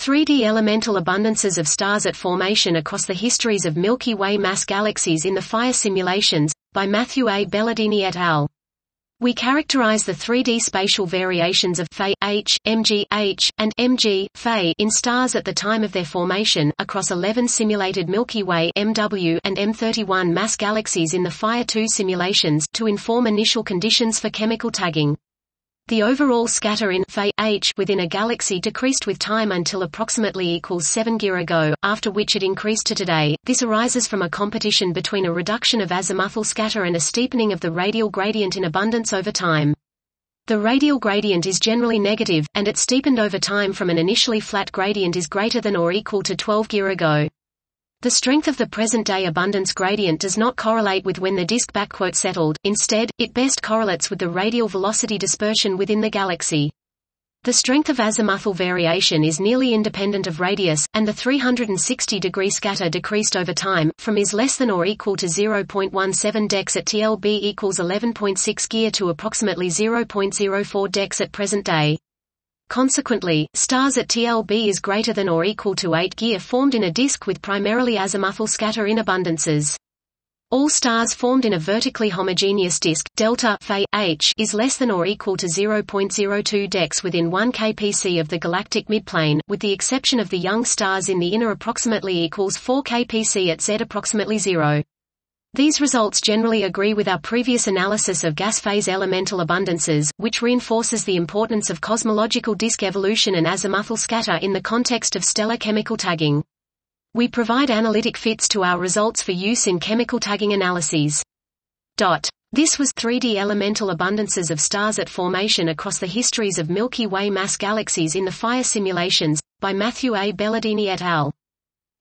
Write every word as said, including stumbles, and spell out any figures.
three D elemental abundances of stars at formation across the histories of Milky Way mass galaxies in the Fire Simulations, by Matthew A. Belladini et al. We characterize the three D spatial variations of Phi H, Mg H, and Mg Phi in stars at the time of their formation, across eleven simulated Milky Way M W and M thirty-one mass galaxies in the Fire two simulations, to inform initial conditions for chemical tagging. The overall scatter in Phi H within a galaxy decreased with time until approximately equals seven G ago, after which it increased to today. This arises from a competition between a reduction of azimuthal scatter and a steepening of the radial gradient in abundance over time. The radial gradient is generally negative, and it steepened over time from an initially flat gradient is greater than or equal to twelve G ago. The strength of the present-day abundance gradient does not correlate with when the disk "settled", instead, it best correlates with the radial velocity dispersion within the galaxy. The strength of azimuthal variation is nearly independent of radius, and the three hundred sixty degree scatter decreased over time, from is less than or equal to zero point one seven dex at T L B equals eleven point six G to approximately zero point zero four dex at present day. Consequently, stars at T L B is greater than or equal to eight G formed in a disk with primarily azimuthal scatter in abundances. All stars formed in a vertically homogeneous disk, delta Phi H, is less than or equal to zero point zero two dex within one K P C of the galactic midplane, with the exception of the young stars in the inner approximately equals four K P C at Z approximately zero. These results generally agree with our previous analysis of gas phase elemental abundances, which reinforces the importance of cosmological disk evolution and azimuthal scatter in the context of stellar chemical tagging. We provide analytic fits to our results for use in chemical tagging analyses. Dot. This was three D elemental abundances of stars at formation across the histories of Milky Way mass galaxies in the Fire Simulations, by Matthew A. Belladini et al.